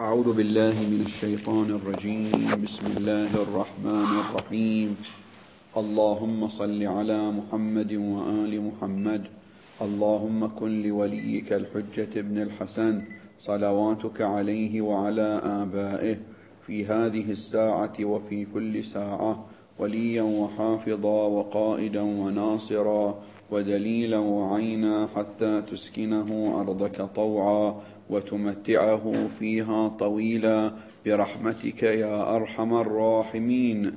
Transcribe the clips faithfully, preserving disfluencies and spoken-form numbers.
أعوذ بالله من الشيطان الرجيم. بسم الله الرحمن الرحيم. اللهم صل على محمد وآل محمد. اللهم كن لوليك الحجة ابن الحسن صلواتك عليه وعلى آبائه في هذه الساعة وفي كل ساعة وليا وحافظا وقائدا وناصرا ودليلا وعينا حتى تسكنه أرضك طوعا وتمتعه فيها طويلا برحمتك يا أرحم الراحمين.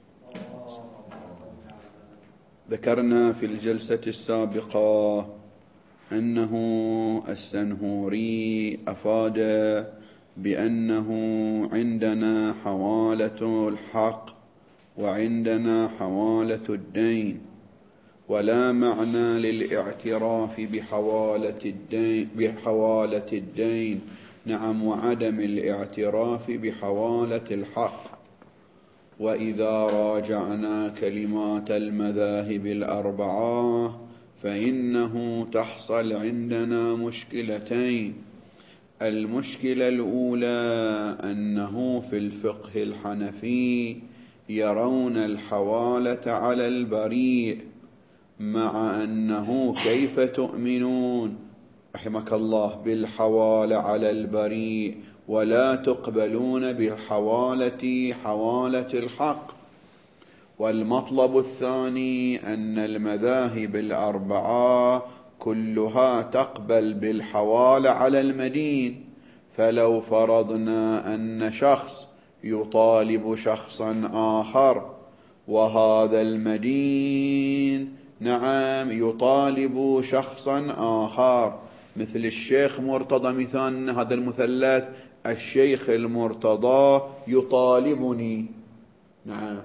ذكرنا في الجلسة السابقة أنه السنهوري أفاد بأنه عندنا حوالة الحق وعندنا حوالة الدين، ولا معنى للاعتراف بحوالة الدين, بحوالة الدين نعم وعدم الاعتراف بحوالة الحق. وإذا راجعنا كلمات المذاهب الأربعة فإنه تحصل عندنا مشكلتين. المشكلة الأولى أنه في الفقه الحنفي يرون الحوالة على البريء، مع أنه كيف تؤمنون رحمك الله بالحوالة على البريء ولا تقبلون بالحوالة حوالة الحق؟ والمطلب الثاني أن المذاهب الأربعة كلها تقبل بالحوالة على المدين، فلو فرضنا أن شخص يطالب شخصا آخر وهذا المدين نعم يطالب شخصا آخر، مثل الشيخ مرتضى مثال هذا المثلث، الشيخ المرتضى يطالبني نعم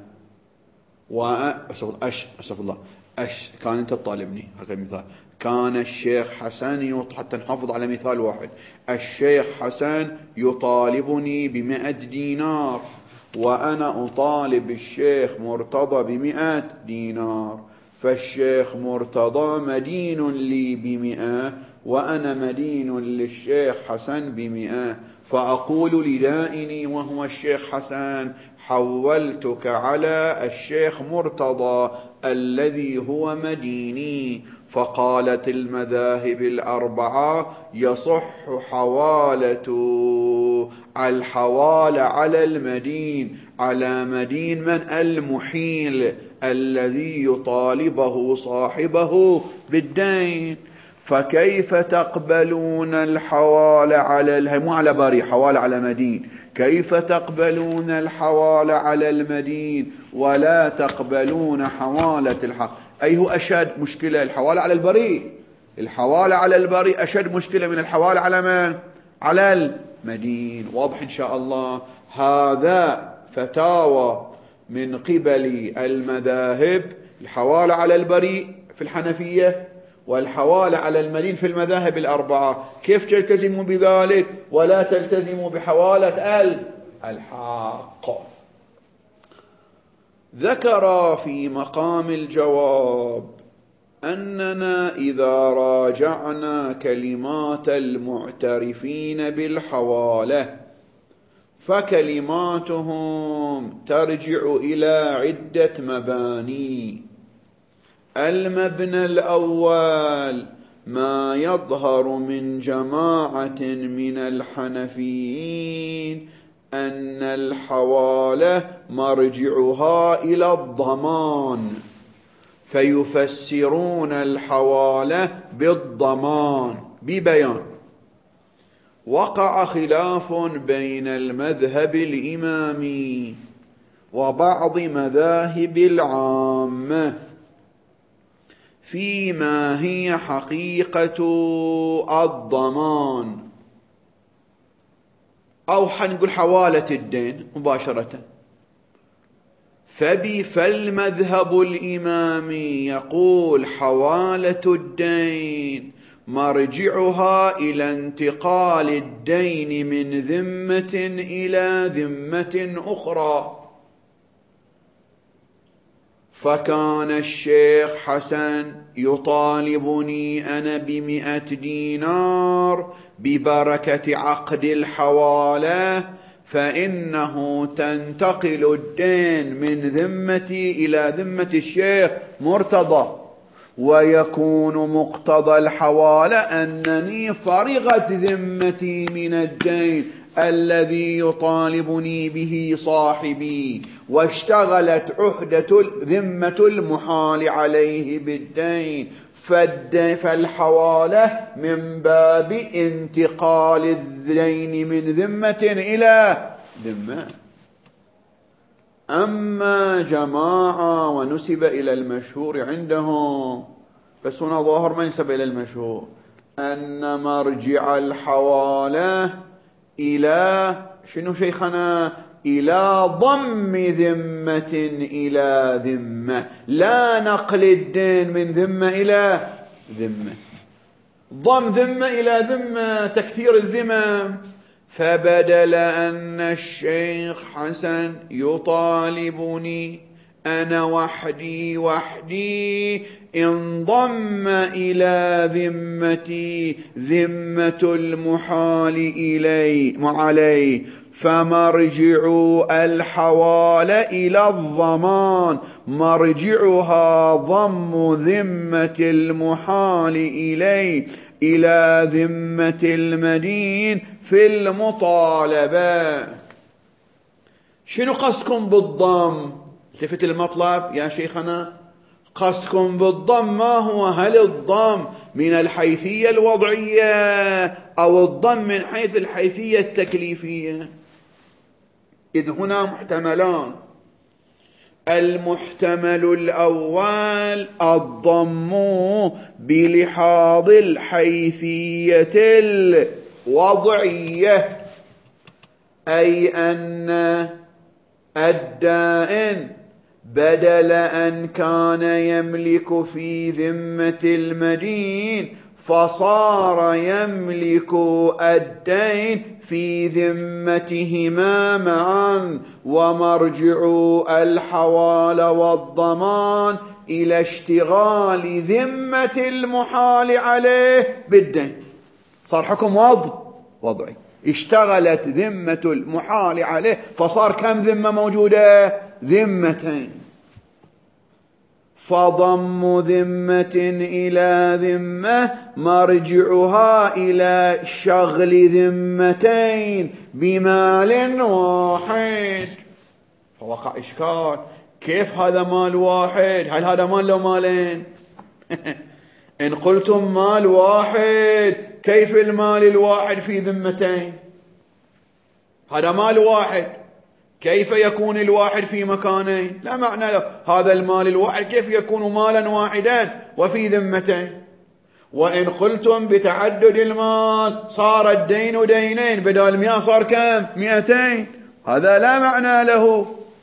وأسف الله أش كان أنت تطالبني، هذا المثال كان الشيخ حسن حتى نحافظ على مثال واحد، الشيخ حسن يطالبني بمئة دينار وأنا أطالب الشيخ مرتضى بمئة دينار، فالشيخ مرتضى مدين لي بمئة وأنا مدين للشيخ حسن بمئة، فأقول لدائني وهو الشيخ حسن حولتك على الشيخ مرتضى الذي هو مديني. فقالت المذاهب الأربعة يصح حوالة الحوالة على المدين على مدين من المحيل الذي يطالبه صاحبه بالدين. فكيف تقبلون الحوالة على مو على بري حوالة على مدين، كيف تقبلون الحوالة على المدين ولا تقبلون حوالة الحق؟ أي هو أشد مشكلة الحوالة على البريء، الحوالة على البريء أشد مشكلة من الحوالة على من؟ على المدين. واضح إن شاء الله؟ هذا فتاوى من قبل المذاهب، الحوالة على البريء في الحنفية والحوالة على المدين في المذاهب الأربعة. كيف تلتزموا بذلك ولا تلتزموا بحوالة الحق؟ ذكر في مقام الجواب أننا إذا راجعنا كلمات المعترفين بالحوالة فكلماتهم ترجع إلى عدة مباني. المبنى الأول ما يظهر من جماعة من الحنفيين أن الحوالة مرجعها إلى الضمان، فيفسرون الحوالة بالضمان ببيان. وقع خلاف بين المذهب الإمامي وبعض مذاهب العامة فيما هي حقيقة الضمان، أو حنقول حوالة الدين مباشرة. فالمذهب الإمامي يقول حوالة الدين مرجعها إلى انتقال الدين من ذمة إلى ذمة أخرى، فكان الشيخ حسن يطالبني أنا بمئة دينار ببركة عقد الحوالة، فإنه تنتقل الدين من ذمتي إلى ذمة الشيخ مرتضى، ويكون مقتضى الحوالة أنني فرغت ذمتي من الدين الذي يطالبني به صاحبي، واشتغلت عهدة ذمة المحال عليه بالدين، فالحوالة من باب انتقال الدين من ذمة إلى ذمة. أما جماعة ونسب إلى المشهور عندهم، بس هنا ظاهر ما ينسب إلى المشهور، أن مرجع الحوالة إلى شنو شيخنا؟ إلى ضم ذمة إلى ذمة، لا نقل الدين من ذمة إلى ذمة. ضم ذمة إلى ذمة تكثير الذمم. فبدل أن الشيخ حسن يطالبني أنا وحدي وحدي انضم إلى ذمتي ذمة المحال إلي علي، فمرجع الحوالة إلى الضمان، مرجعها ضم ذمة المحال إلي إلى ذمة المدين في المطالبة. شنو قصدكم بالضم؟ التفت المطلب يا شيخنا، قصدكم بالضم ما هو؟ هل الضم من الحيثية الوضعية أو الضم من حيث الحيثية التكليفية؟ إذ هنا محتملان. المحتمل الأول الضم بلحاظ الحيثية الوضعية، أي أن الدائن بدل أن كان يملك في ذمة المدين فصار يملك الدين في ذمتهما معا، ومرجع الحوالة والضمان إلى اشتغال ذمة المحال عليه بالدين. صار حكم وضع وضعي، اشتغلت ذمة المحال عليه فصار كم ذمة موجودة؟ ذمتين. فضم ذمة إلى ذمة مرجعها إلى شغل ذمتين بمال واحد. فوقع إشكال، كيف هذا مال واحد؟ هل هذا مال لو مالين؟ إن قلتم مال واحد كيف المال الواحد في ذمتين؟ هذا مال واحد، كيف يكون الواحد في مكانين؟ لا معنى له. هذا المال الواحد كيف يكون مالا واحدا وفي ذمتين؟ وإن قلتم بتعدد المال صار الدين دينين، بدل مئة صار كم؟ مئتين. هذا لا معنى له.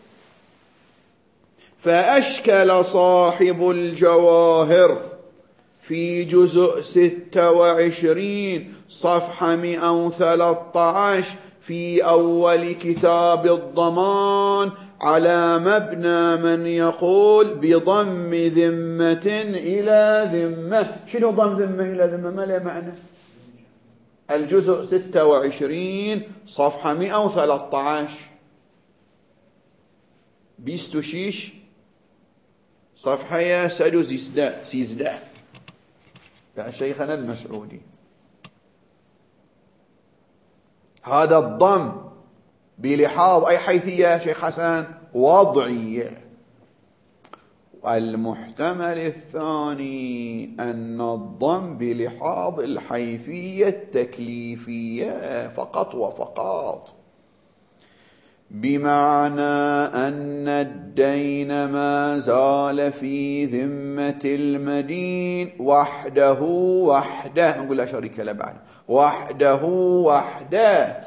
فأشكل صاحب الجواهر في جزء ستة وعشرين صفحة مئة وثلاثة عشر في أول كتاب الضمان على مبنى من يقول بضم ذمة إلى ذمة. شنو ضم ذمة إلى ذمة؟ ما له معنى. الجزء ستة وعشرين صفحة مئة وثلاثة عشر بيستو شيش صفحة يا سدو زيزدا سيزدا يا شيخنا المسعودي. هذا الضم بلحاظ أي حيثية شيخ حسن؟ وضعية. والمحتمل الثاني أن الضم بلحاظ الحيثية التكليفية فقط وفقط، بمعنى أن الدين ما زال في ذمة المدين وحده وحده، نقول لا شريك له بعد، وحده وحده،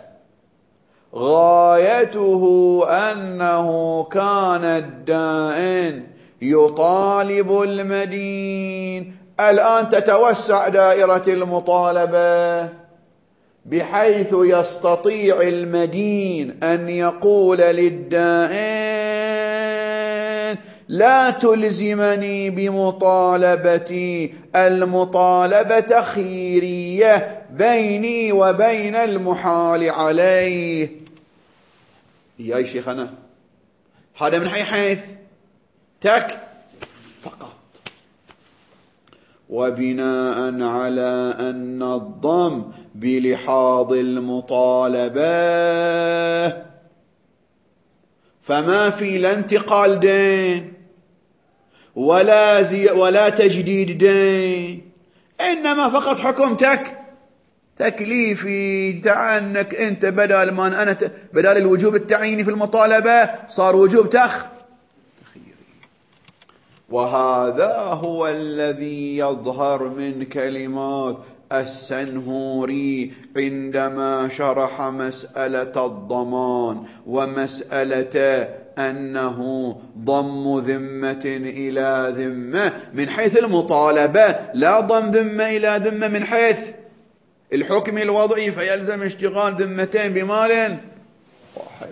غايته أنه كان الدائن يطالب المدين. الآن تتوسع دائرة المطالبة بحيث يستطيع المدين أن يقول للدائن لا تلزمني بمطالبتي، المطالبة خيرية بيني وبين المحال عليه. يا شيخنا هذا من أي حيث؟ تك فقط. وبناء على أن الضم بلحاظ المطالبة فما في لا انتقال دين ولا زي ولا تجديد دين، إنما فقط حكم تك تكليفي، تعنك أنت بدل ما أنا ت... بدل الوجوب التعييني في المطالبة صار وجوب تخ تخييري. وهذا هو الذي يظهر من كلمات السنهوري عندما شرح مسألة الضمان ومسألة أنه ضم ذمة إلى ذمة من حيث المطالبة، لا ضم ذمة إلى ذمة من حيث الحكم الوضعي، فيلزم اشتغال ذمتين بمال واحد.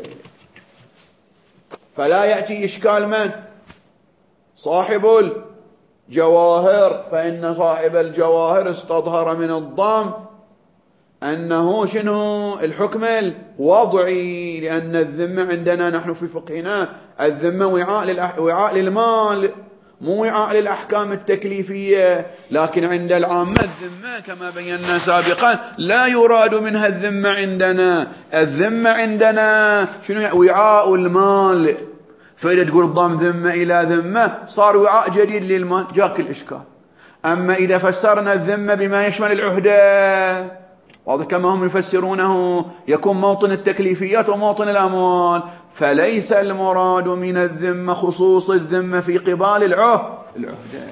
فلا يأتي إشكال من؟ صاحب الجواهر، فإن صاحب الجواهر استظهر من الضم أنه شنو الحكم الوضعي، لأن الذمة عندنا نحن في فقهنا الذمة وعاء للأح... وعاء للمال مو وعاء للأحكام التكليفية. لكن عند العامة الذمة كما بينا سابقا لا يراد منها الذمة عندنا، الذمة عندنا شنو؟ وعاء المال. فإذا تقول ضم ذمة إلى ذمة صار وعاء جديد للمال، جاك الإشكال. أما إذا فسرنا الذمة بما يشمل العهدة، وهذا كما هم يفسرونه يكون موطن التكليفيات وموطن الأموال، فليس المراد من الذمة خصوص الذمة في قبال العهد العهدة.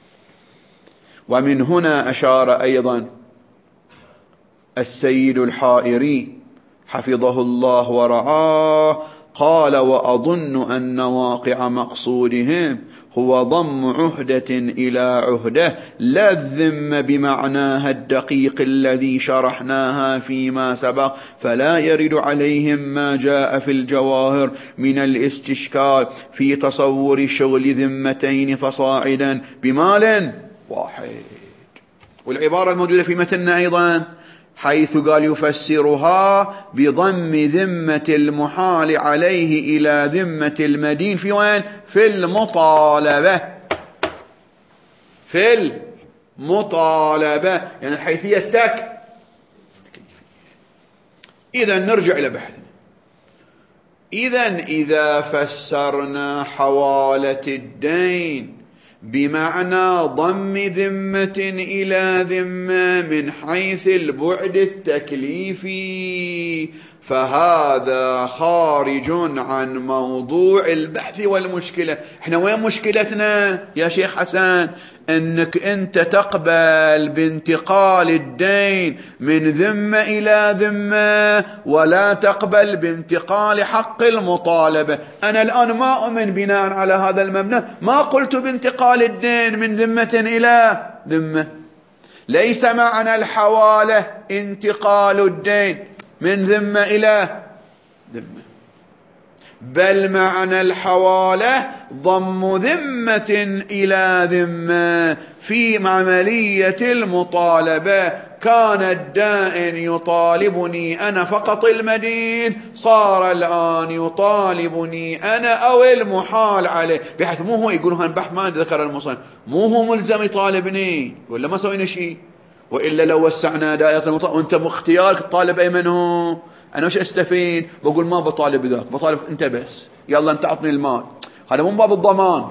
ومن هنا أشار أيضا السيد الحائري حفظه الله ورعاه، قال: وأظن أن واقع مقصودهم هو ضم عهدة إلى عهدة، لا الذمة بمعناها الدقيق الذي شرحناها فيما سبق، فلا يرد عليهم ما جاء في الجواهر من الاستشكال في تصور شغل ذمتين فصاعدا بمال واحد. والعبارة الموجودة في متننا أيضا حيث قال يفسرها بضم ذمة المحال عليه إلى ذمة المدين في وين؟ في المطالبة، في المطالبة، يعني الحيثية تك. إذا نرجع إلى بحثنا. إذا إذا فسرنا حوالة الدين بمعنى ضم ذمة إلى ذمة من حيث البعد التكليفي، فهذا خارج عن موضوع البحث والمشكلة. احنا وين مشكلتنا يا شيخ حسن؟ انك انت تقبل بانتقال الدين من ذمة الى ذمة ولا تقبل بانتقال حق المطالبة. انا الان ما اؤمن بناء على هذا المبنى، ما قلت بانتقال الدين من ذمة الى ذمة. ليس معنى الحوالة انتقال الدين من ذمة إلى ذمة، بل معنى الحوالة ضم ذمة إلى ذمة في عملية المطالبة. كان الدائن يطالبني أنا فقط المدين، صار الآن يطالبني أنا أو المحال عليه، بحيث مو هو يقولون البحث ما ذكر المصنف، مو هو ملزم يطالبني ولا ما سوينا شيء. وإلا لو وسعنا دائرة المطالبة وانت باختيارك تطالب أي من هو، أنا وش أستفيد؟ بقول ما بطالب بذاك، بطالب أنت بس، يلا أنت أعطني المال. هذا من باب الضمان.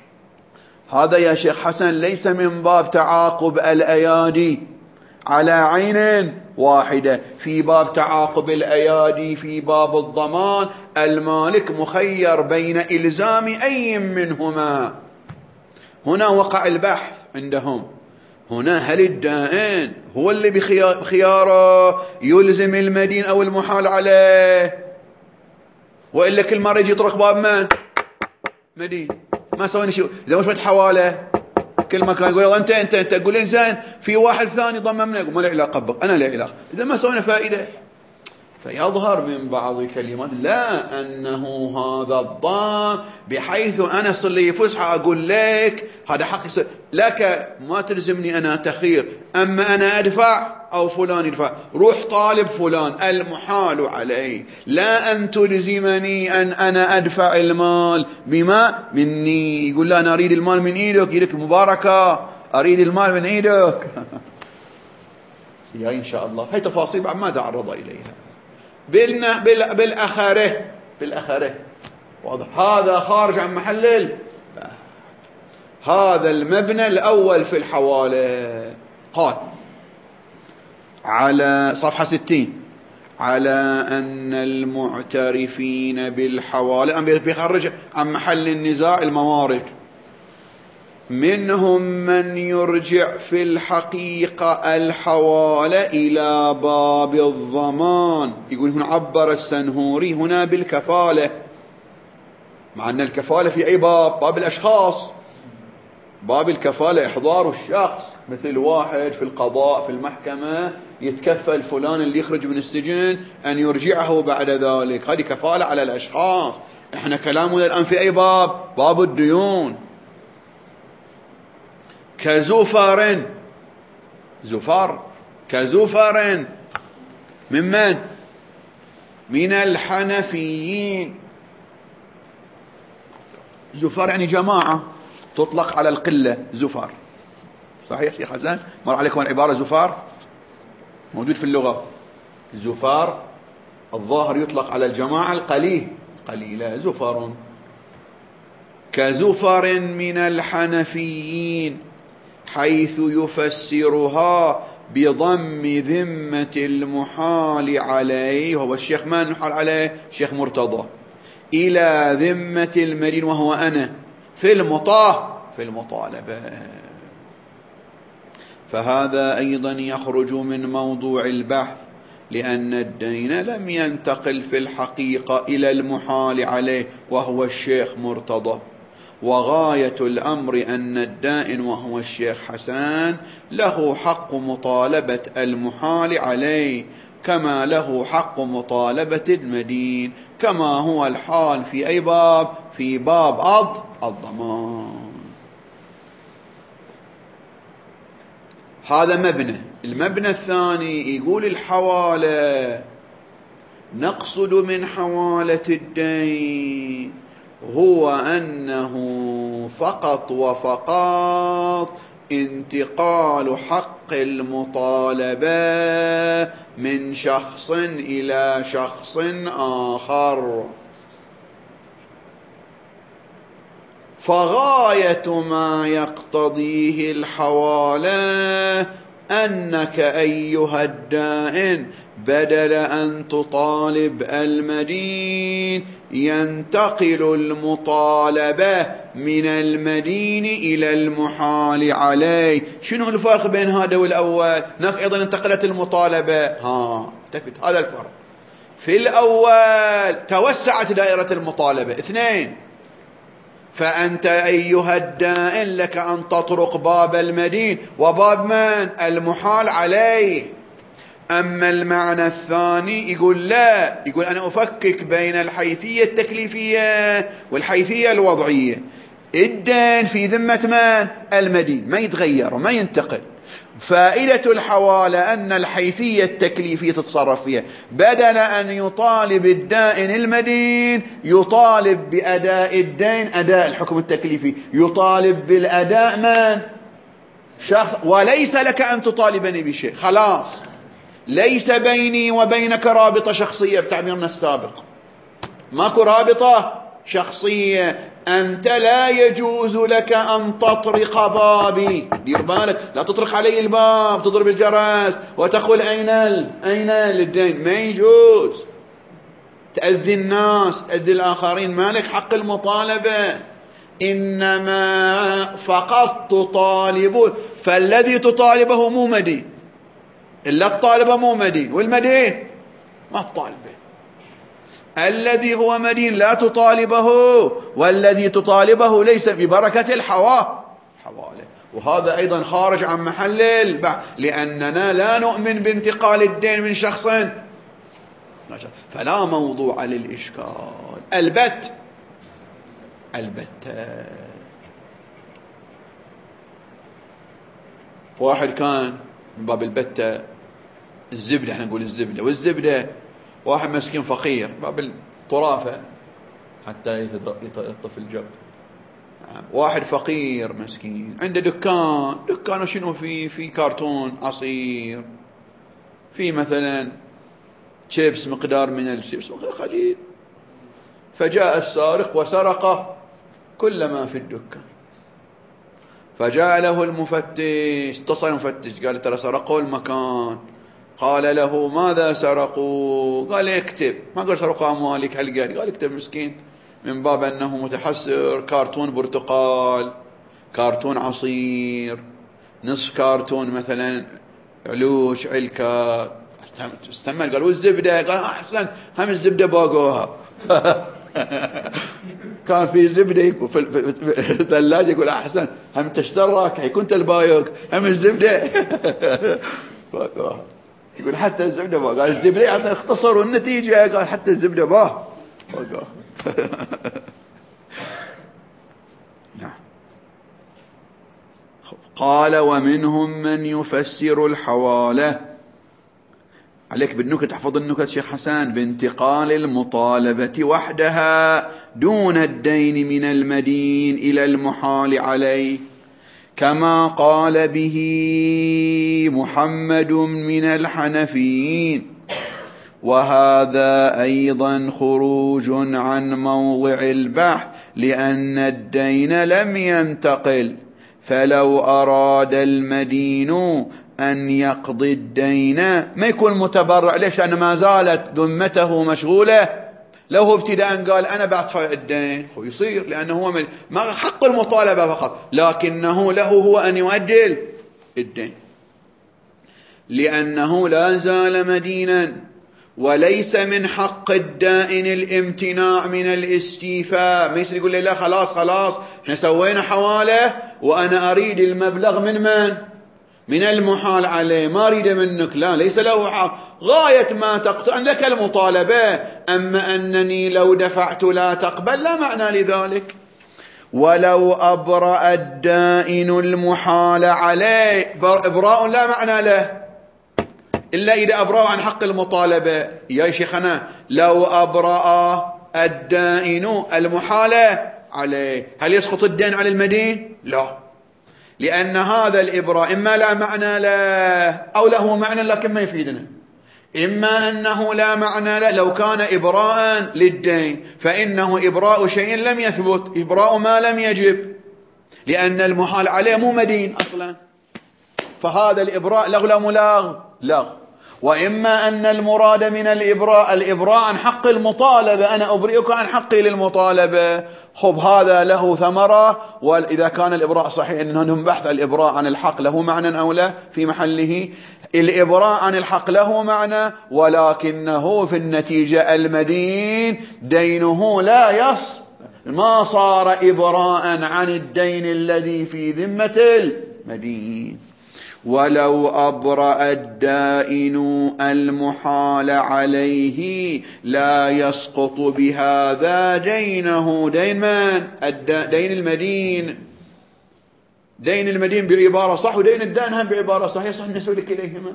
هذا يا شيخ حسن ليس من باب تعاقب الأيادي على عين واحدة. في باب تعاقب الأيادي في باب الضمان المالك مخير بين إلزام أي منهما. هنا وقع البحث عندهم. هنا هل الدائن هو اللي بخياره يلزم المدين أو المحال عليه، وإلا كل مرة يجي يطرق باب من؟ مدين. ما سوينا شيء. إذا مش متحوالة كل ما كان يقول أنت أنت أنت تقول إنسان في واحد ثاني ضممنا، يقول ما له علاقة بك، أنا له علاقة. إذا ما سوينا فائدة. فيظهر من بعض كلمات لا أنه هذا الضام بحيث أنا صار لي فسحة أقول لك هذا حق لك، ما تلزمني أنا تخير، أما أنا أدفع أو فلان يدفع، روح طالب فلان، المحال عليه، لا أن تلزمني أن أنا أدفع المال بما مني. يقول لا أنا أريد المال من إيدك، يدك مباركة، أريد المال من إيدك. هي إن شاء الله هي تفاصيل بعد ما تعرض إليها بالأخره بالأخره واضح. هذا خارج عن محل. هذا المبنى الأول في الحوالة. قال على صفحة ستين على أن المعترفين بالحوالة، أم بيخرج عن محل النزاع الموارد، منهم من يرجع في الحقيقة الحوالة إلى باب الضمان. يقول هنا عبر السنهوري هنا بالكفالة، مع أن الكفالة في أي باب؟ باب الأشخاص. باب الكفالة إحضار الشخص، مثل واحد في القضاء في المحكمة يتكفل فلان اللي يخرج من السجن أن يرجعه بعد ذلك، هذه كفالة على الأشخاص. إحنا كلامنا الآن في أي باب؟ باب الديون. كزفر، زفر كزفر من من؟ من الحنفيين. زفر يعني جماعة، تطلق على القلة زفر. صحيح شيخ حسن؟ مر عليكم العبارة زفر؟ موجود في اللغة. زفر الظاهر يطلق على الجماعة القليل، قليلة زفر. كزفر من الحنفيين، حيث يفسرها بضم ذمة المحال عليه، وهو الشيخ ما نحال عليه الشيخ مرتضى، إلى ذمة المدين وهو أنا في المطاه في المطالبة. فهذا أيضا يخرج من موضوع البحث، لأن الدين لم ينتقل في الحقيقة إلى المحال عليه وهو الشيخ مرتضى، وغاية الأمر أن الدائن وهو الشيخ حسن له حق مطالبة المحال عليه كما له حق مطالبة المدين، كما هو الحال في أي باب؟ في باب أض الضمان. هذا مبنى. المبنى الثاني يقول الحوالة، نقصد من حوالة الدين هو أنه فقط وفقط انتقال حق المطالبة من شخص إلى شخص آخر. فغاية ما يقتضيه الحوالة أنك أيها الدائن بدل أن تطالب المدين ينتقل المطالبة من المدين إلى المحال عليه. شنو الفرق بين هذا والأول؟ هناك أيضا انتقلت المطالبة. ها التفت، هذا الفرق. في الأول توسعت دائرة المطالبة اثنين، فأنت أيها الدائن لك أن تطرق باب المدين وباب من؟ المحال عليه. أما المعنى الثاني يقول لا، يقول أنا أفكك بين الحيثية التكليفية والحيثية الوضعية. الدين في ذمة من؟ المدين، ما يتغير وما ينتقل. فائدة الحوالة أن الحيثية التكليفية تتصرف فيها، بدل أن يطالب الدائن المدين يطالب بأداء الدين، أداء الحكم التكليفي، يطالب بالأداء من؟ شخص. وليس لك أن تطالبني بشيء، خلاص ليس بيني وبينك رابطة شخصية بتعبيرنا السابق، ماكو رابطة شخصية. أنت لا يجوز لك أن تطرق بابي، دير بالك لا تطرق علي الباب، تضرب الجرس وتقول أين ال... أين الدين، ما يجوز. تأذي الناس، تأذي الآخرين، ما لك حق المطالبة، إنما فقط تطالبون. فالذي تطالبه مو مدين، إلا الطالبة مو مدين، والمدين ما الطالبة. الذي هو مدين لا تطالبه، والذي تطالبه ليس ببركة الحوالة. وهذا أيضا خارج عن محل البحث، لأننا لا نؤمن بانتقال الدين من شخص، فلا موضوع للإشكال البت البتة. واحد كان من باب البتة الزبدة، احنا نقول الزبدة والزبدة، واحد مسكين فقير باب الطرافة حتى يطف الجو. واحد فقير مسكين عنده دكان، دكانه شنو فيه؟ في كرتون عصير، في مثلا شيبس مقدار من الشيبس مقدار قليل، فجاء السارق وسرق كل ما في الدكان. فجاء له المفتش، اتصل المفتش قال ترى سرقوا المكان. قال له ماذا سرقوا؟ قال اكتب. ما قال سرقوا أموالك هل قال قال اكتب مسكين من باب أنه متحسر. كارتون برتقال، كارتون عصير، نصف كارتون مثلا علوش علكة. استمر قال والزبدة؟ قال أحسن هم الزبدة باقوها. كان في زبدة يقول في الثلاجة يقول أحسن هم تشترك يكون البايوك هم الزبدة باقوها. يقول حتى الزبدة باقوها. قال الزبدة يعني اختصروا النتيجة، قال حتى الزبدة باقوها. نعم. قال ومنهم من يفسر الحوالة. عليك بالنكت، تحفظ النكت شيخ حسن، بانتقال المطالبة وحدها دون الدين من المدين إلى المحال عليه، كما قال به محمد من الحنفيين. وهذا أيضا خروج عن موضع البحث، لأن الدين لم ينتقل، فلو أراد المدين أن يقضي الدين ما يكون متبرع. ليش؟ لأن ما زالت ذمته مشغولة. لو هو ابتداء قال أنا بعطي الدين خو يصير، لأنه هو ما حق المطالبة فقط، لكنه له هو أن يؤجل الدين، لأنه لا زال مدينا. وليس من حق الدائن الامتناع من الاستيفاء. ما يصير يقول لي لا خلاص خلاص احنا سوينا حوالة وأنا أريد المبلغ من من؟ من المحال عليه، ما أريد منك. لا، ليس له حق. غاية ما تقطع لك المطالبة، أما أنني لو دفعت لا تقبل لا معنى لذلك. ولو أبرأ الدائن المحال عليه، إبراء لا معنى له إلا إذا أبرأ عن حق المطالبة. يا شيخنا لو أبرأ الدائن المحال عليه، هل يسقط الدين على المدين؟ لا، لأن هذا الإبراء إما لا معنى له أو له معنى لكن ما يفيدنا. إما أنه لا معنى له لو كان إبراء للدين، فإنه إبراء شيء لم يثبت، إبراء ما لم يجب، لأن المحال عليه مو مدين أصلا، فهذا الإبراء لغو لا ملاغ لغو. وإما أن المراد من الإبراء الإبراء عن حق المطالبة، أنا أبرئك عن حقي للمطالبة. خب هذا له ثمرة. وإذا كان الإبراء صحيح أنهم بحث الإبراء عن الحق له معنى أو لا في محله. الإبراء عن الحق له معنى، ولكنه في النتيجة المدين دينه لا يص ما صار إبراء عن الدين الذي في ذمة المدين. ولو أبرأ الدائن المحال عليه لا يسقط بهذا دينه. دين من؟ دين المدين. دين المدين بعبارة صح، ودين الدائن هم بعبارة صح، يصح نسوي لك إليهما.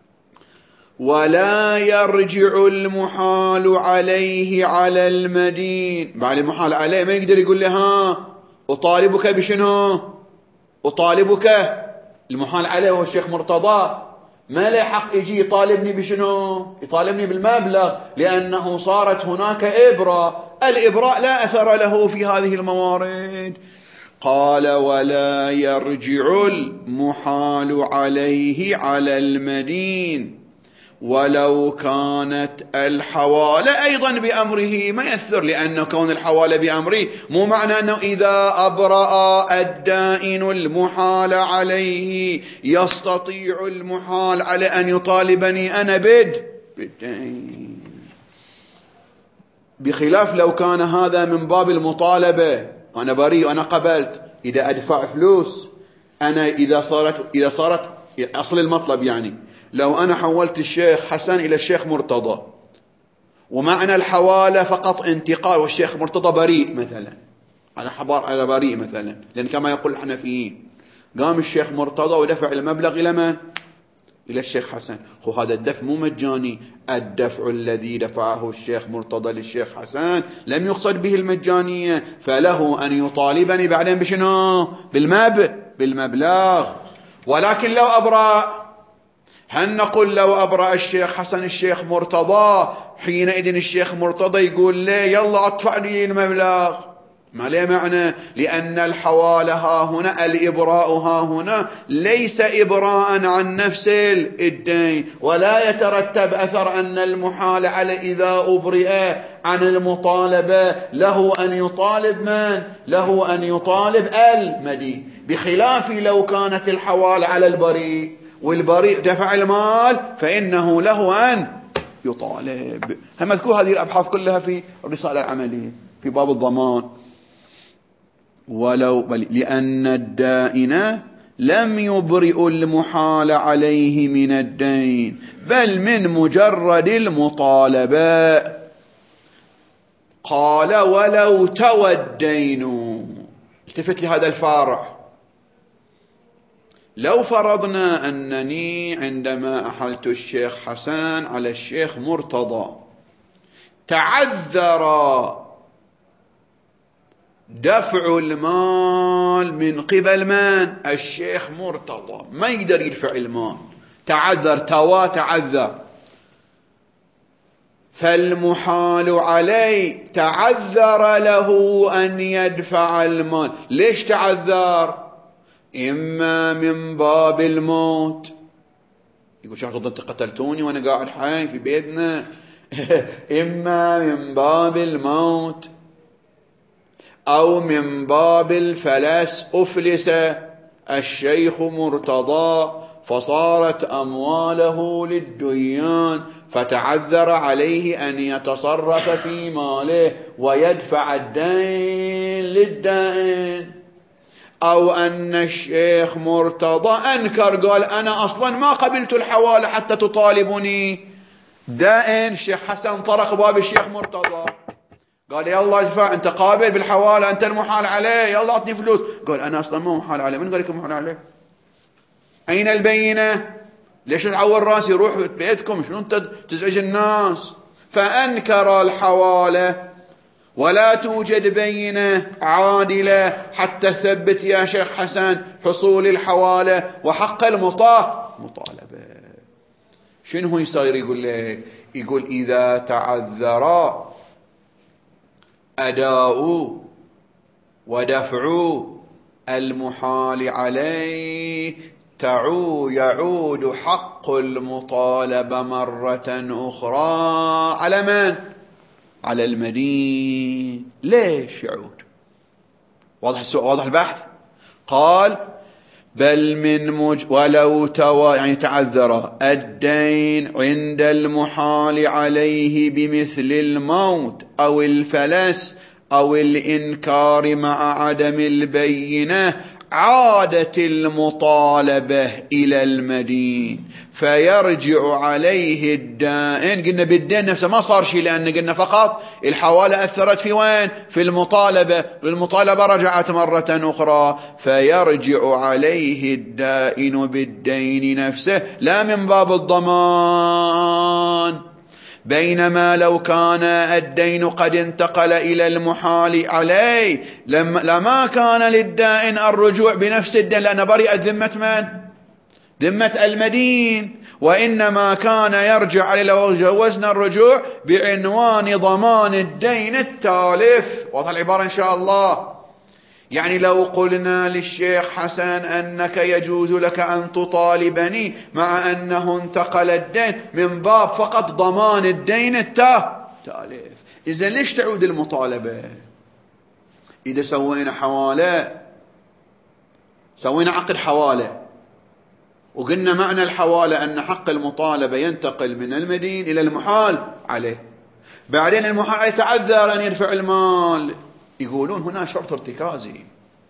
ولا يرجع المحال عليه على المدين. بعد المحال عليه ما يقدر يقول له ها أطالبك بشنو؟ أطالبك المحال عليه هو الشيخ مرتضى، ما له حق يجي يطالبني بشنو؟ يطالبني بالمبلغ، لأنه صارت هناك إبراء. الإبراء لا أثر له في هذه الموارد. قال ولا يرجع المحال عليه على المدين ولو كانت الحوالة أيضا بأمره، ما يأثر، لأن كون الحوالة بأمره مو معنى أنه إذا أبرأ الدائن المحال عليه يستطيع المحال على أن يطالبني أنا بد بالدين. بخلاف لو كان هذا من باب المطالبة، أنا بريء أنا قبلت، إذا أدفع فلوس أنا إذا صارت إذا صارت أصل المطلب يعني لو أنا حولت الشيخ حسن إلى الشيخ مرتضى ومعنى الحوالة فقط انتقال، والشيخ مرتضى بريء مثلا، على حبار على بريء مثلا، لأن كما يقول الحنفيين قام الشيخ مرتضى ودفع المبلغ إلى من؟ إلى الشيخ حسن. خو هذا الدفع مو مجاني، الدفع الذي دفعه الشيخ مرتضى للشيخ حسن لم يقصد به المجانية، فله أن يطالبني بعدين بشنو؟ بالمب بالمبلغ. ولكن لو أبرأ، هل نقول لو أبرأ الشيخ حسن الشيخ مرتضى حينئذ الشيخ مرتضى يقول لي يلا أدفع لي المبلغ؟ ما له معنى، لأن الحوالة ها هنا، الإبراء ها هنا ليس إبراء عن نفس الدين، ولا يترتب أثر أن المحال على إذا أبرئ عن المطالبة له أن يطالب من؟ له أن يطالب المدين، بخلاف لو كانت الحوالة على البريء والبريء دفع المال فإنه له أن يطالب. هم مذكور هذه الأبحاث كلها في الرسالة العملية في باب الضمان. ولو بل لأن الدائن لم يبرئ المحال عليه من الدين بل من مجرد المطالبة. قال ولو توى الدين، التفت لهذا الفارع، لو فرضنا أنني عندما أحلت الشيخ حسن على الشيخ مرتضى تعذر دفع المال من قبل من؟ الشيخ مرتضى، ما يقدر يدفع المال، تعذر، توا تعذر، فالمحال عليه تعذر له أن يدفع المال. ليش تعذر؟ إما من باب الموت، يقول شيخ أنت قتلتوني وأنا قاعد حي في بيتنا إما من باب الموت أو من باب الفلس، أفلس الشيخ مرتضى فصارت أمواله للديان فتعذر عليه أن يتصرف في ماله ويدفع الدين للدائن. أو أن الشيخ مرتضى أنكر، قال أنا أصلا ما قبلت الحوالة حتى تطالبني دائن. الشيخ حسن طرق باب الشيخ مرتضى قال يلا ادفع، أنت قابل بالحوالة، أنت المحال عليه، يلا أعطني فلوس. قال أنا أصلا ما محال عليه. من قال لك محال عليه؟ أين البينة؟ ليش تعور راسي؟ روح بيتكم، شنو أنت تزعج الناس؟ فأنكر الحوالة، ولا توجد بينة عادلة حتى ثبت يا شيخ حسن حصول الحوالة وحق المطالبة. شنو يصير؟ يقول لك، يقول إذا تعذر أداء ودفع المحال عليه تعو يعود حق المطالبة مرة أخرى على من؟ على المدين. ليش يعود؟ واضح السؤال، واضح البحث. قال بل من مج... ولو توى يعني تعذر الدين عند المحال عليه بمثل الموت أو الفلس أو الإنكار مع عدم البينة، عادت المطالبة إلى المدين فيرجع عليه الدائن. قلنا بالدين نفسه ما صار شيء، لأن قلنا فقط الحوالة أثرت في وين؟ في المطالبة، والمطالبة رجعت مرة أخرى، فيرجع عليه الدائن بالدين نفسه لا من باب الضمان. بينما لو كان الدين قد انتقل إلى المحال عليه لما كان للدائن الرجوع بنفس الدين، لأن برئت ذمة من؟ ذمة المدين، وإنما كان يرجع عليه لو جوزنا الرجوع بعنوان ضمان الدين التالف. واضح العبارة إن شاء الله. يعني لو قلنا للشيخ حسن أنك يجوز لك أن تطالبني مع أنه انتقل الدين من باب فقط ضمان الدين التالف، إذا ليش تعود المطالبة؟ إذا سوينا حوالة، سوينا عقد حوالة وقلنا معنى الحوالة أن حق المطالبة ينتقل من المدين إلى المحال عليه، بعدين المحال يتعذر أن يدفع المال، يقولون هنا شرط ارتكازي.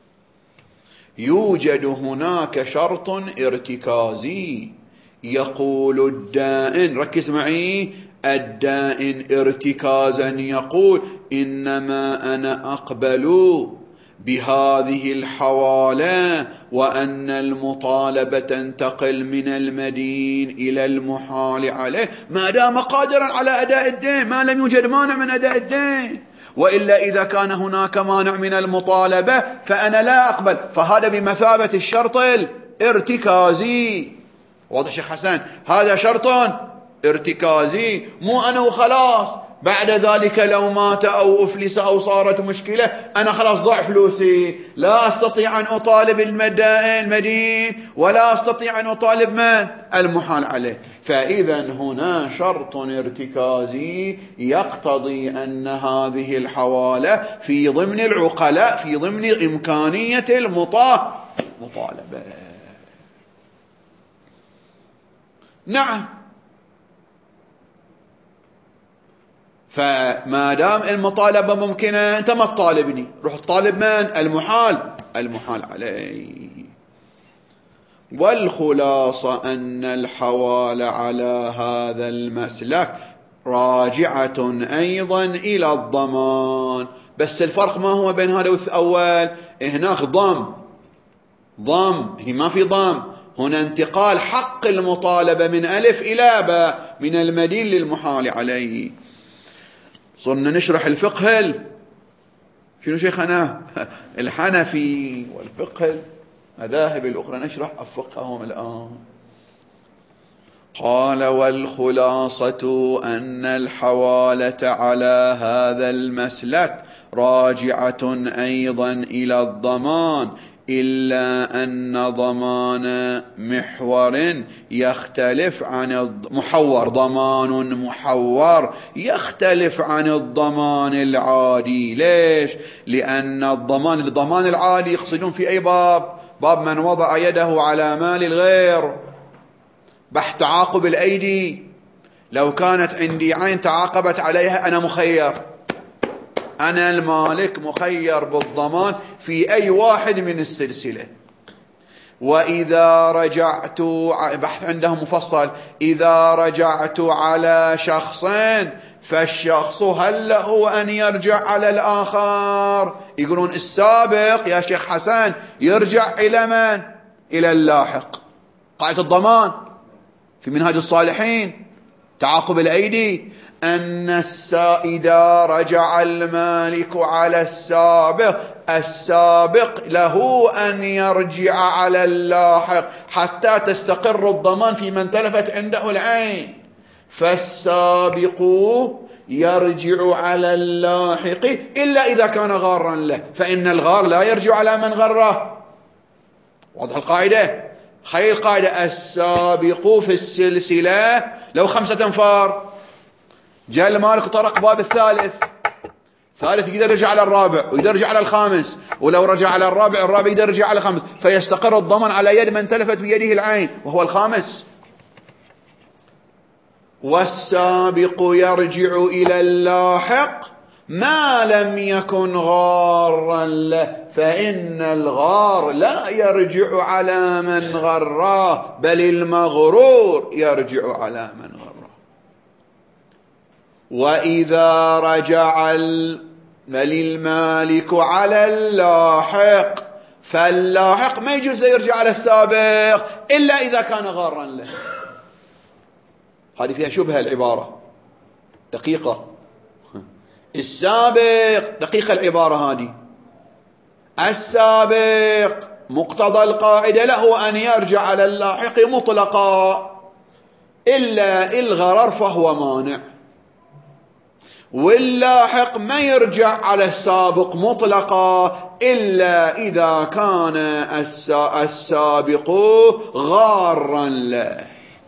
يوجد هناك شرط ارتكازي يقول الدائن، ركز معي، الدائن ارتكازا يقول إنما أنا أقبل بهذه الحوالة وأن المطالبة تنتقل من المدين إلى المحال عليه ما دام قادرا على أداء الدين، ما لم يوجد مانع من أداء الدين. وإلا إذا كان هناك مانع من المطالبة فأنا لا أقبل، فهذا بمثابة الشرط الارتكازي. واضح شيخ حسن؟ هذا شرط ارتكازي، مو أنا وخلاص بعد ذلك لو مات أو أفلس أو صارت مشكلة أنا خلاص ضاع فلوسي، لا أستطيع أن أطالب المدين ولا أستطيع أن أطالب من المحال عليه. فإذا هنا شرط ارتكازي يقتضي أن هذه الحوالة في ضمن العقلاء، في ضمن إمكانية المطالبة. نعم، فما دام المطالبة ممكنة أنت ما تطالبني، روح تطالب من المحال المحال عليه. والخلاصة أن الحوال على هذا المسلك راجعة أيضا إلى الضمان، بس الفرق ما هو بين هذا والأول؟ هناك ضم ضم، هنا ما في ضم، هنا انتقال حق المطالبة من ألف إلى باء، من المدين للمحال عليه. صرنا نشرح الفقه شنو شيخنا الحنفي والفقه المذاهب الأخرى، نشرح فقههم الآن. قال: والخلاصة أن الحوالة على هذا المسلك راجعة أيضا إلى الضمان، إلا أن ضمان محور يختلف عن محور ضمان محور يختلف عن الضمان العادي. ليش؟ لأن الضمان الضمان العادي يقصدون في أي باب؟ باب من وضع يده على مال الغير، بحث تعاقب الأيدي. لو كانت عندي عين تعاقبت عليها أنا مخير، أنا المالك مخير بالضمان في أي واحد من السلسلة. وإذا رجعت، بحث عنده مفصل، إذا رجعت على شخصين فالشخص هل له أن يرجع على الآخر؟ يقولون السابق يا شيخ حسن يرجع إلى من؟ إلى اللاحق. قاعدة الضمان في منهاج الصالحين تعاقب الأيدي أن إذا رجع المالك على السابق، السابق له أن يرجع على اللاحق حتى تستقر الضمان في من تلفت عنده العين. فالسابق يرجع على اللاحق إلا إذا كان غارا له، فإن الغار لا يرجع على من غره. واضح القاعدة؟ خير قاعدة. السابق في السلسلة لو خمسة أنفار، جاء المالك طرق باب الثالث، ثالث يقدر يرجع على الرابع ويقدر يرجع على الخامس، ولو رجع على الرابع الرابع يقدر يرجع على الخامس، فيستقر الضمان على يد من تلفت بيده العين وهو الخامس. والسابق يرجع إلى اللاحق ما لم يكن غارا له، فإن الغار لا يرجع على من غراه، بل المغرور يرجع على من غراه. وإذا رجع المالك على اللاحق فاللاحق ما يجوز يرجع على السابق إلا إذا كان غارا له. هذه فيها شبهة العبارة، دقيقة. السابق دقيقة العبارة هذه. السابق مقتضى القاعدة له أن يرجع على اللاحق مطلقا إلا الغرر فهو مانع، واللاحق ما يرجع على السابق مطلقا إلا إذا كان السابق غارا له.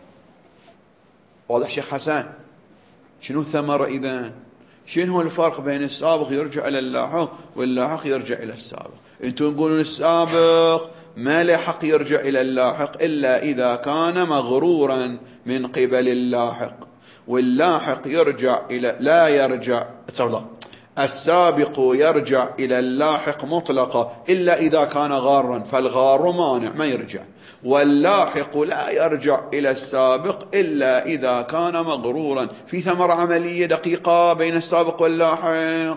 واضح شيخ حسن؟ شنو الثمرة إذن؟ شنو الفرق بين السابق يرجع إلى اللاحق واللاحق يرجع إلى السابق؟ أنتم تقولون السابق ما له حق يرجع إلى اللاحق إلا إذا كان مغرورا من قبل اللاحق، واللاحق يرجع إلى لا يرجع السابق يرجع إلى اللاحق مطلقة إلا إذا كان غارا، فالغار مانع ما يرجع، واللاحق لا يرجع إلى السابق إلا إذا كان مغرورا. في ثمرة عملية دقيقة بين السابق واللاحق.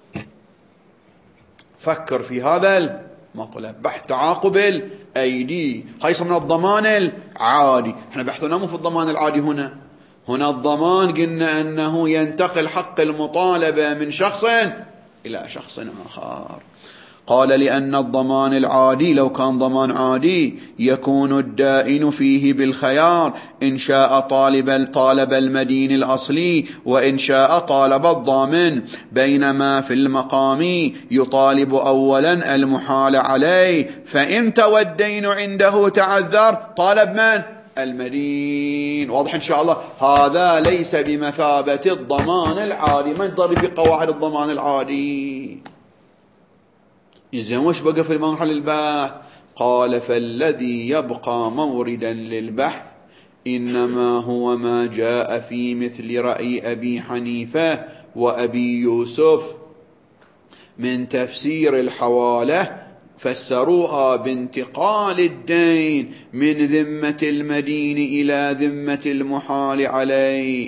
فكر في هذا المطلب. بحث تعاقب الأيدي هاي من الضمان العادي. احنا بحثنا مو في الضمان العادي هنا. هنا الضمان قلنا أنه ينتقل حق المطالبة من شخص إلى شخص آخر. قال لأن الضمان العادي لو كان ضمان عادي يكون الدائن فيه بالخيار، إن شاء طالب طالب المدين الأصلي وإن شاء طالب الضامن، بينما في المقام يطالب أولا المحال عليه، فإن توى الدين عنده تعذر طالب من؟ المدين. واضح إن شاء الله؟ هذا ليس بمثابة الضمان العادي، ما يضر في قواعد الضمان العادي. إذن وش بقى في المرحلة البحث؟ قال فالذي يبقى موردا للبحث إنما هو ما جاء في مثل رأي أبي حنيفة وأبي يوسف من تفسير الحوالة، فسروها بانتقال الدين من ذمة المدين إلى ذمة المحال عليه.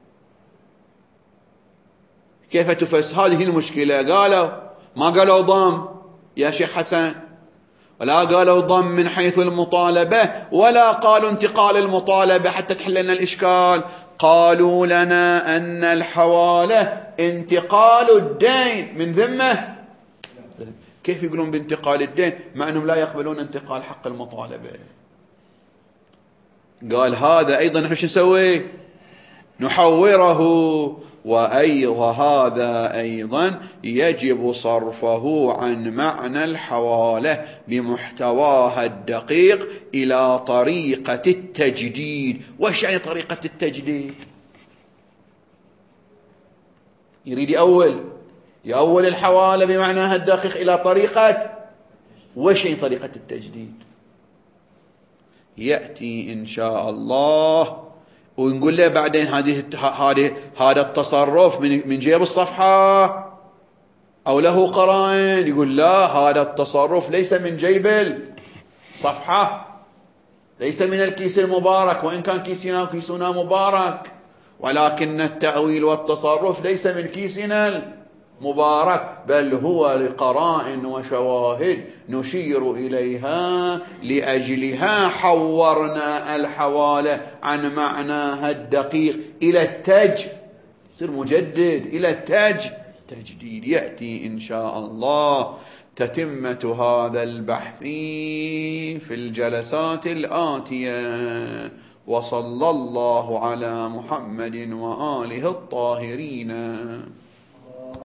كيف تفسر هذه المشكلة؟ قالوا ما قالوا ضم يا شيخ حسن، ولا قالوا ضم من حيث المطالبة، ولا قالوا انتقال المطالبة حتى تحل لنا الإشكال. قالوا لنا أن الحوالة انتقال الدين من ذمة. كيف يقولون بانتقال الدين مع أنهم لا يقبلون انتقال حق المطالبة؟ قال هذا أيضا نحن شو نسوي؟ نحوره. وأيضا هذا أيضا يجب صرفه عن معنى الحوالة بمحتواها الدقيق إلى طريقة التجديد. وش يعني طريقة التجديد؟ يريد أول يأول الحوالة بمعناها الدقيق إلى طريقة. وش يعني طريقة التجديد؟ يأتي إن شاء الله ونقول له بعدين هذه هذه هذا التصرف من من جيب الصفحة أو له قرائن. يقول لا، هذا التصرف ليس من جيب الصفحة، ليس من الكيس المبارك، وإن كان كيسنا وكيسنا مبارك، ولكن التأويل والتصرف ليس من كيسنا مبارك، بل هو لقرائن وشواهد نشير إليها، لأجلها حورنا الحوالة عن معناها الدقيق إلى التج، يصير مجدد إلى التج تجديد. يأتي إن شاء الله تتمة هذا البحث في الجلسات الآتية. وصلى الله على محمد وآله الطاهرين.